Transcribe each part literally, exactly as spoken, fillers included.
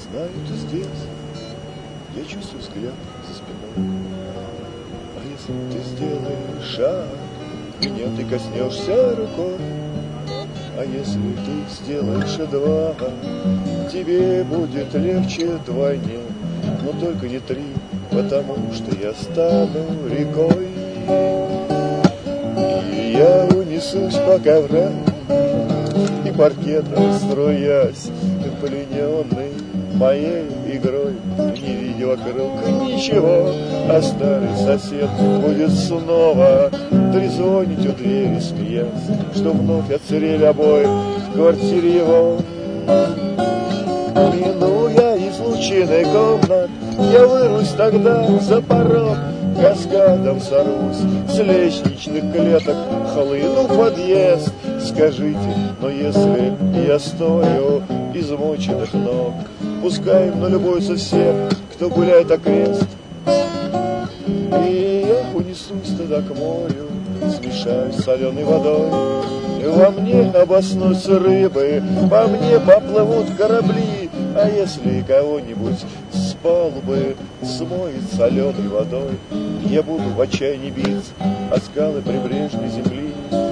знаю, ты здесь, я чувствую взгляд за спиной. А если ты сделаешь шаг, меня ты коснешься рукой. А если ты сделаешь два, тебе будет легче вдвойне. Но только не три, потому что я стану рекой. И я унесусь по коврам и паркетом, струясь, плененный моей игрой. Не видя вокруг ничего, а старый сосед будет снова трезвонить у двери, смеясь, что вновь отсырели обои в квартире его. Минуя излученный комнат, я вырвусь тогда за порог, каскадом сорвусь с лестничных клеток, хлыну в подъезд. Скажите, но если я стою измученных ног, пускай мной любуются все, кто гуляет окрест. И я унесусь тогда к морю, смешаюсь с соленой водой. Во мне обоснутся рыбы, по мне поплывут корабли. А если кого-нибудь с палубы смоет соленой водой, я буду в отчаянии биться от скалы прибрежной земли.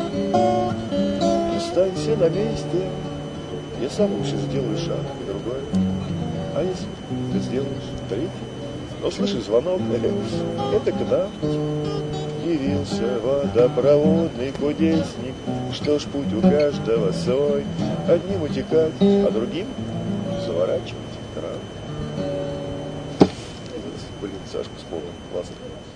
Останься на месте, я сам лучше сделаю шаг и другой. А если ты сделаешь третий? Но слышишь звонок, это к нам явился водопроводный кудесник. Что ж, путь у каждого свой, одним утекать, а другим заворачивать кран. Блин, Сашку вспомнил, классно.